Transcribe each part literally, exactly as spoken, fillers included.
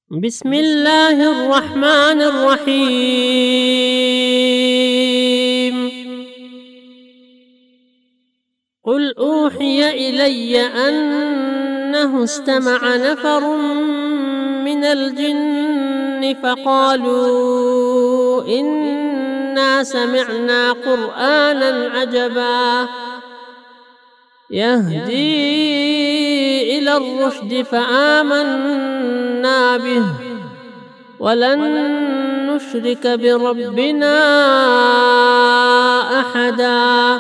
بسم الله الرحمن الرحيم قل أوحي إلي أنه استمع نفر من الجن فقالوا إنا سمعنا قرآنا عجبا يهدي إلى الرشد فآمنا به ولن نشرك بربنا أحدا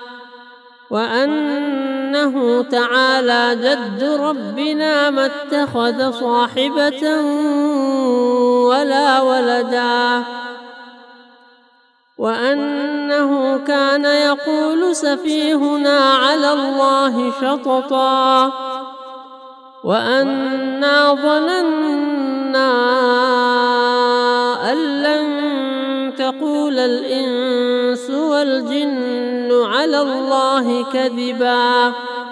وأنه تعالى جد ربنا ما اتخذ صاحبة ولا ولدا وأنه كان يقول سفيهنا على الله شططا وأنا ظننا أن لن تقول الإنس والجن على الله كذبا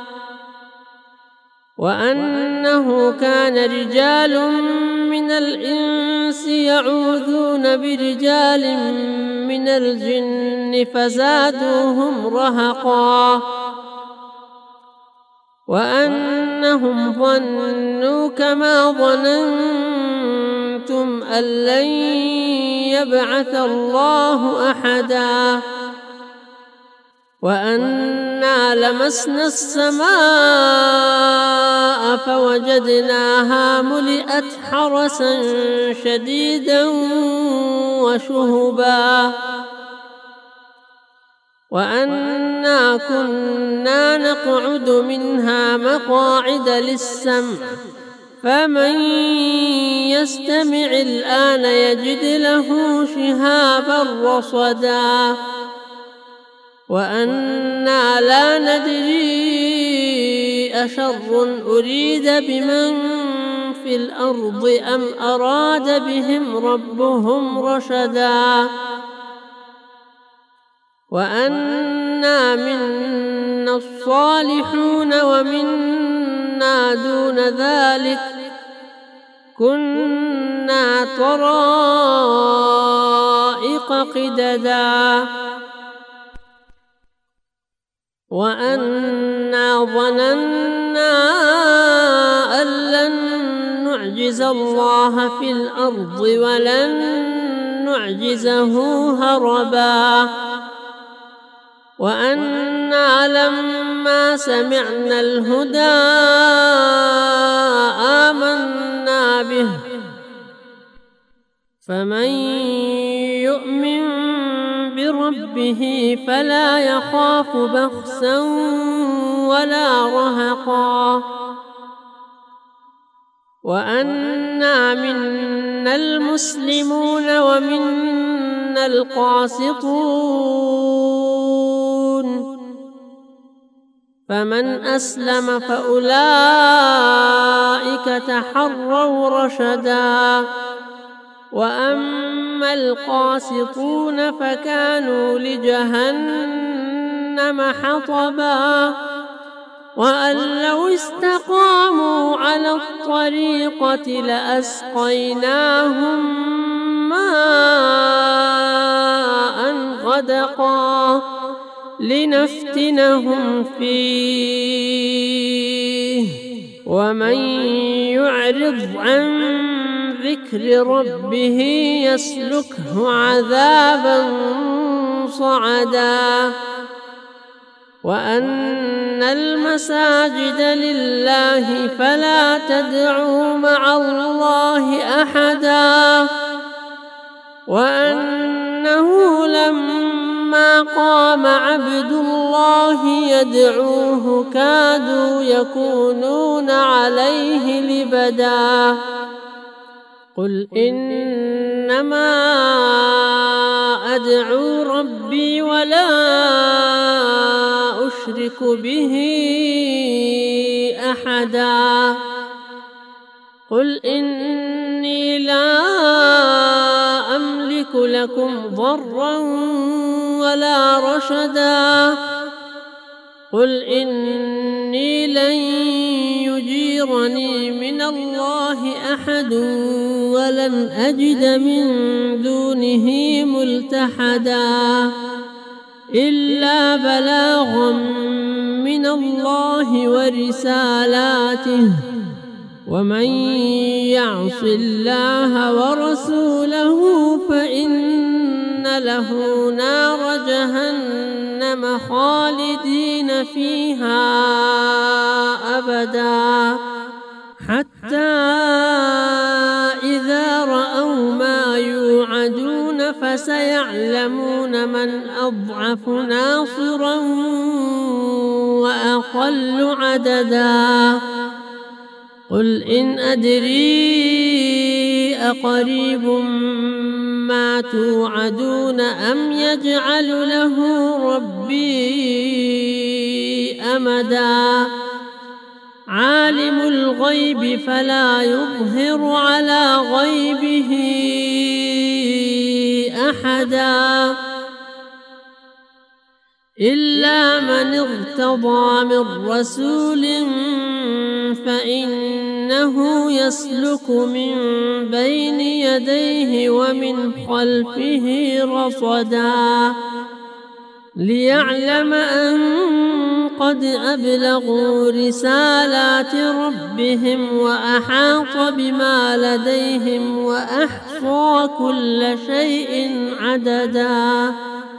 وأنه كان رجال من الإنس يعوذون برجال من الجن فزادوهم رهقا وأنهم ظنوا كما ظننتم أن لن يبعث الله أحدا وأنا لمسنا السماء فوجدناها ملئت حرسا شديدا وشهبا وأنا كنا نقعد منها مقاعد للسمع فمن يستمع الآن يجد له شهابا رصدا وأنا لا ندري أشر أريد بمن في الأرض أم أراد بهم ربهم رشدا وأنا منا الصالحون ومنا دون ذلك كنا طرائق قددا وأنا ظننا أن لن نعجز الله في الأرض ولن نعجزه هربا وأنا لما سمعنا الهدى آمنا به فمن يؤمن بربه فلا يخاف بخسا ولا رهقا وأنا منا المسلمون ومنا القاسطون فمن أسلم فأولئك تحروا رشدا وأما القاسطون فكانوا لجهنم حطبا وأن لو استقاموا على الطريقة لأسقيناهم ماء غدقا لنفتنهم فيه ومن يعرض عن ذكر ربه يسلكه عذابا صعدا وأن المساجد لله فلا تدعوا مع الله أحدا وأنه لما قام عبد الله يدعوه كادوا يكونون عليه لبدا قل إنما أدعو ربي ولا أشرك به أحدا قل إني لا أملك لكم ضرا ولا رشدا قل إني لن يجيرني من الله الله أحد ولن أجد من دونه ملتحدا إلا بلاغا من الله ورسالاته ومن يعص الله ورسوله فإن له نار جهنم خالدين فيها أبدا حتى إذا رأوا ما يوعدون فسيعلمون من أضعف ناصرا وأقل عددا قل إن أدري أقريب ما توعدون أم يجعل له ربي أمدا عالم الغيب فلا يظهر على غيبه أحدا إلا من ارتضى من رسول فإنه يسلك من بين يديه ومن خلفه رصدا ليعلم أن قد أبلغوا رسالات ربهم وأحاط بما لديهم وأحصى كل شيء عددا.